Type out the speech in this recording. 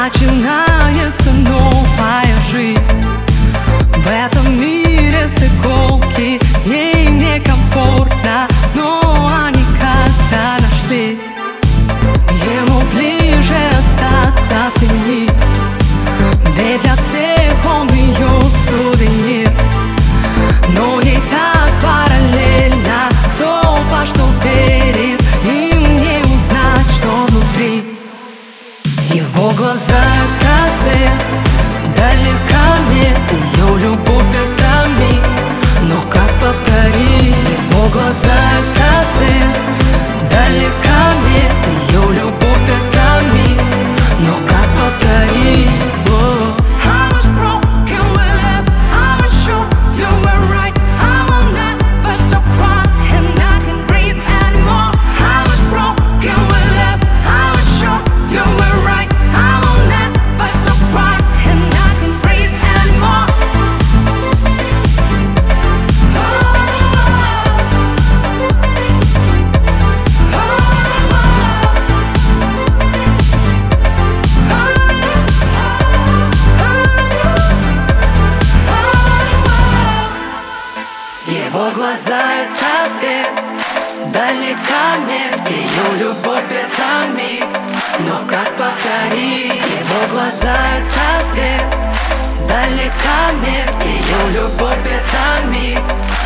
начинается новая жизнь. В этом мире с иголки ей некомфортно, но они как-то нашлись. Ему ближе остаться в тени, ведь для всех он ее сувенир. Но ей так параллельно, кто во что верит, им не узнать, что внутри. Его глаза — это свет, далека мне ее любовь — это миг. Но как повторить? Его глаза — это свет, далека мне ее любовь — это миг. Но как повторить? Его глаза — это свет, далека мне ее любовь — это миг. Но как повторить? Его глаза — это свет, далека мне ее любовь — это миг.